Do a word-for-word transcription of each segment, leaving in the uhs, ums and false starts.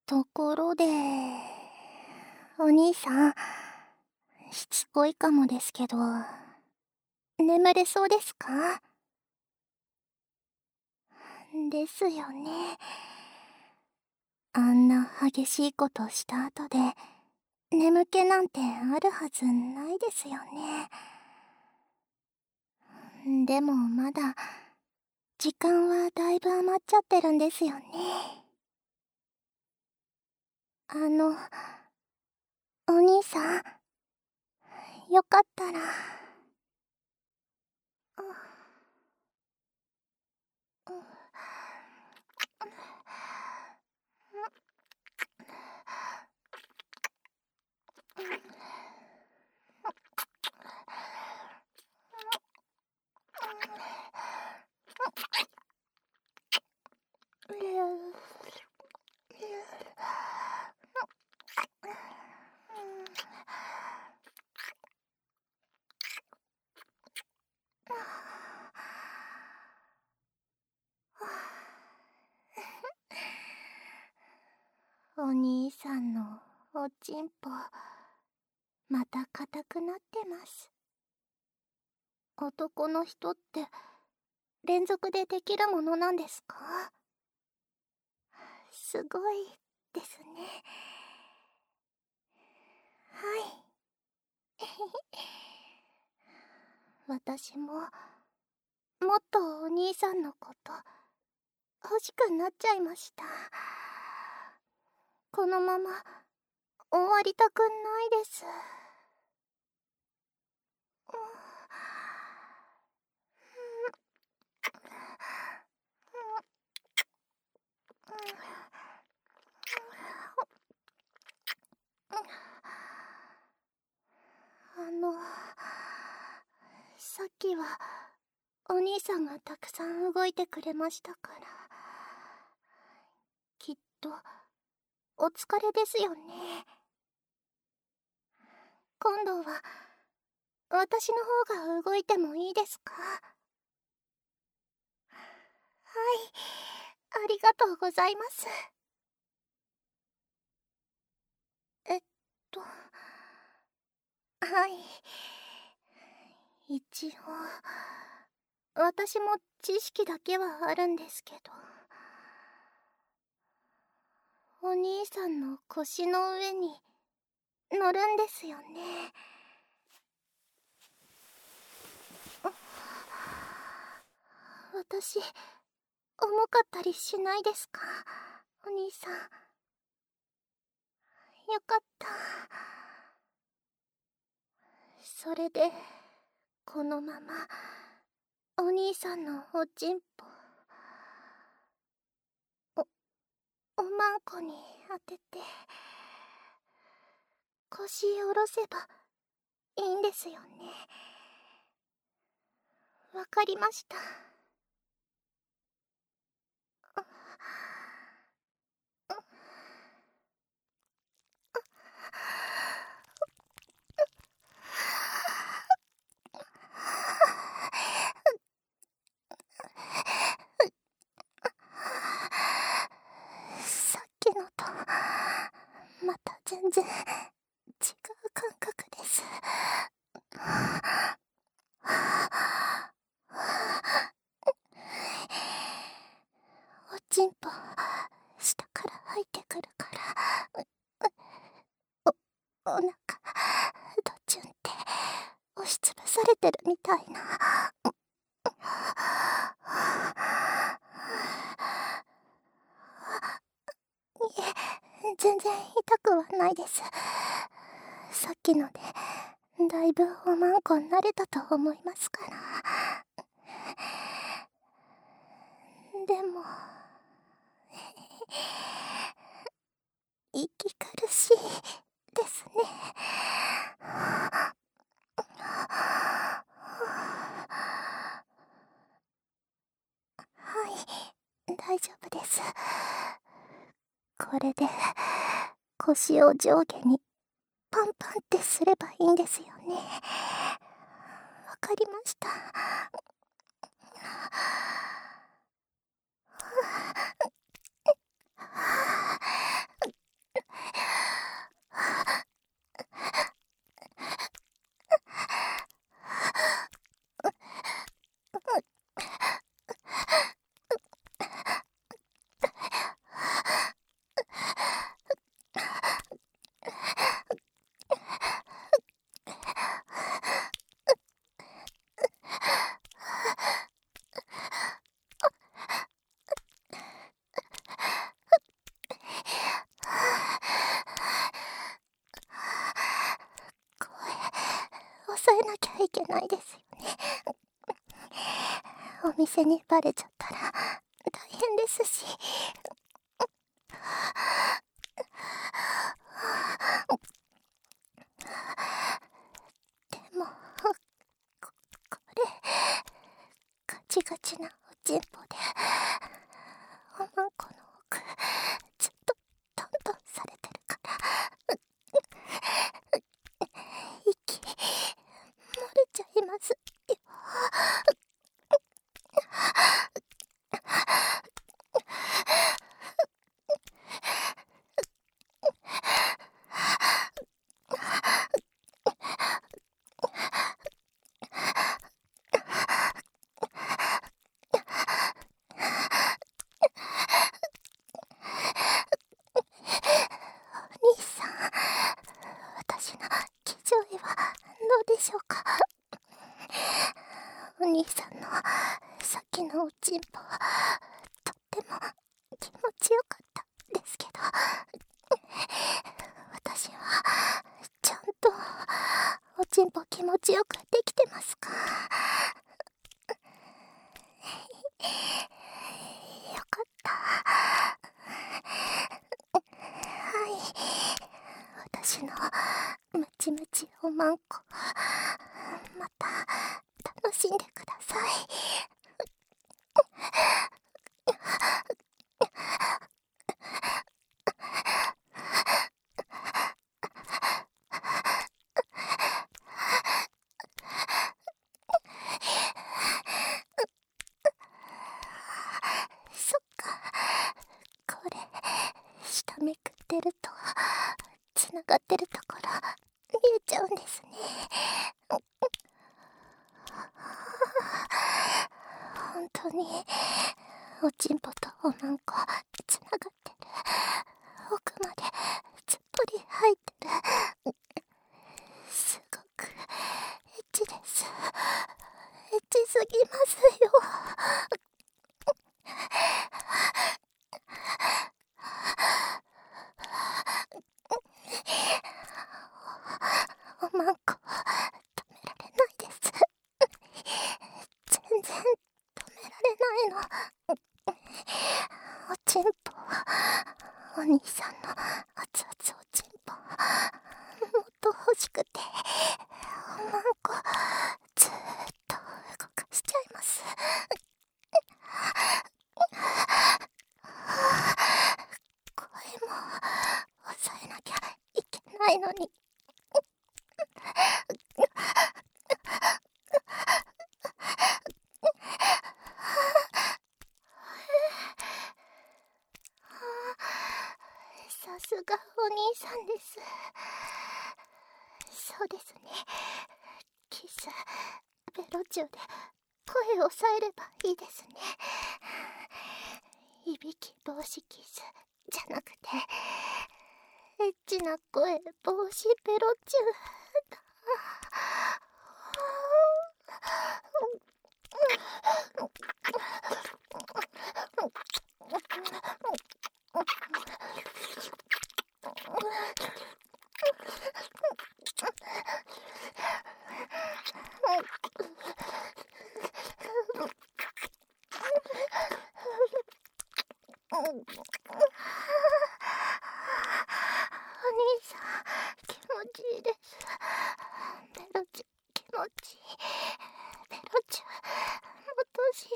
ところで、お兄さん、しつこいかもですけど、眠れそうですか？ですよね。あんな激しいことした後で、眠気なんてあるはずないですよね。でもまだ、時間はだいぶ余っちゃってるんですよね。あの、お兄さん、よかったら。お兄さんのおちんぽ、また硬くなってます。男の人って連続でできるものなんですか？すごいですね。はい。私も、もっとお兄さんのこと欲しくなっちゃいました。このまま終わりたくないです。あの、さっきはお兄さんがたくさん動いてくれましたから、きっとお疲れですよね。今度は私の方が動いてもいいですか？はい、ありがとうございます。えっと、はい。一応、私も知識だけはあるんですけど、お兄さんの腰の上に乗るんですよね。私、重かったりしないですか、お兄さん。よかった。それで、このまま、お兄さんのおちんぽ、お、おまんこに当てて、腰下ろせばいいんですよね。わかりました。さっきのとまた全然違う感覚です。おちんぽ下から入ってくるから、お、お腹ドチュンって押しつぶされてるみたいな。いえ、全然痛くはないです。さっきのでだいぶおまんこ慣れたと思いますから。でも息苦しいですね。はい、大丈夫です。これで腰を上下にパンパンってすればいいんですよね。わかりました。 いけないですよね。お店にバレちゃったら大変ですし。でもこ、これガチガチなおちんぽでおまんこの奥ずっとトントンされてるから息漏れちゃいますよ。お兄さん、私の騎乗位はどうでしょうか。お兄さんのさっきのおちんぽとっても気持ちよかったですけど、私はちゃんとおちんぽ気持ちよくできてますか。よかった。はい、私のムチムチおまんこまた楽しんでください。そっか、これ下めくってるとつながってるところ見えちゃうんですね。本当におちんぽとおまんこつながってる。奥までずっぽり入ってる。すごくエッチです。エッチすぎますよ。おまんこ止められないです。全然止められないの。おちんぽ、お兄さんの熱々おちんぽもっと欲しくて、おまんこずーっと動かしちゃいます。声も抑えなきゃいけないのに。さすがお兄さんです。そうですね。キス、ベロチューで声を抑えればいいですね。いびき防止キスじゃなくて、エッチな声防止ベロチューだ。お兄さん、気持ちいいです。ベロチュ気持ちいい。ベロチュもっとしよ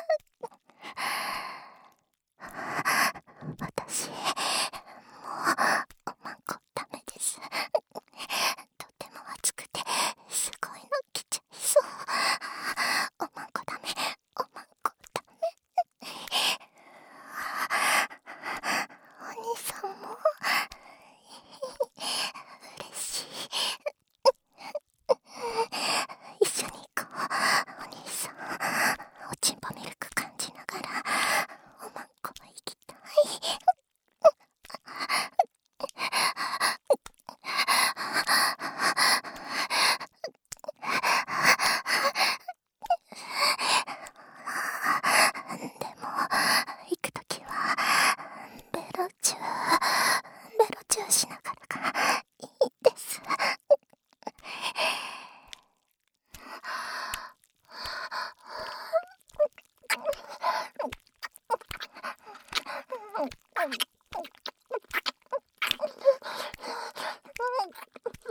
私、もう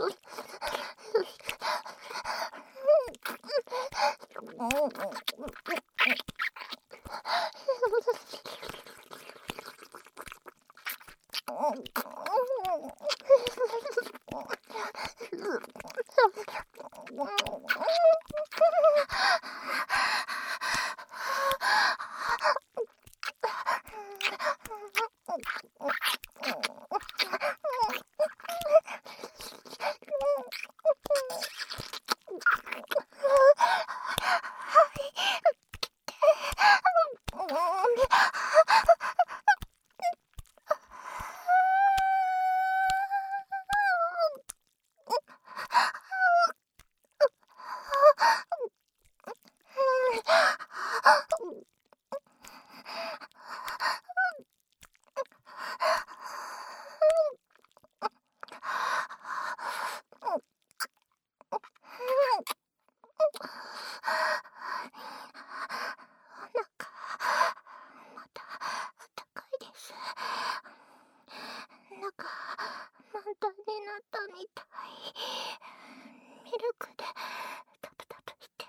みたい。ミルクでタプタプしてる。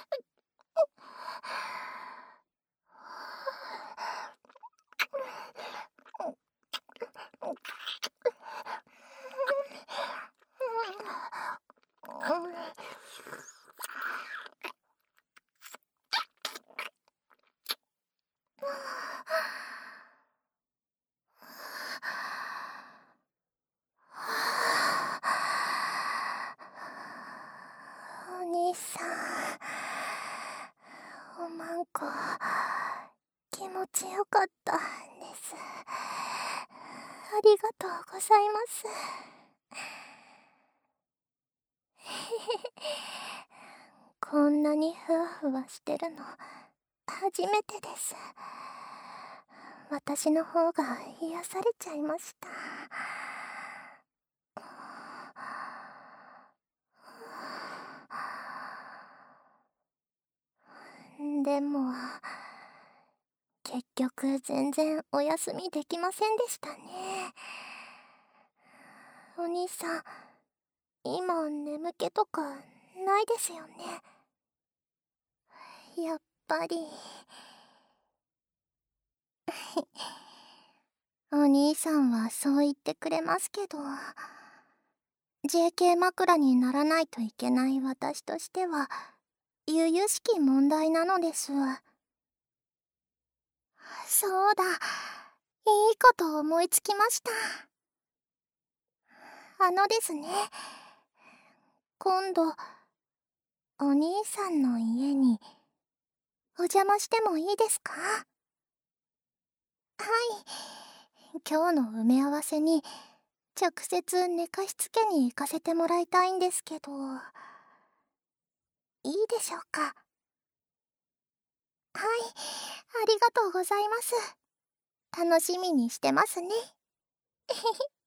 お兄さん、おまんこ気持ちよかったんです。ありがとうございます。こんなにふわふわしてるの初めてです。私の方が癒されちゃいました。でも結局全然お休みできませんでしたね。お兄さん、今眠気とかないですよね。やっぱりお兄さんはそう言ってくれますけど、 ジェーケー 枕にならないといけない私としては由々しき問題なのです。そうだ、いいこと思いつきました。あのですね、今度お兄さんの家にお邪魔してもいいですか？はい、今日の埋め合わせに直接寝かしつけに行かせてもらいたいんですけど、いいでしょうか？はい、ありがとうございます。楽しみにしてますね。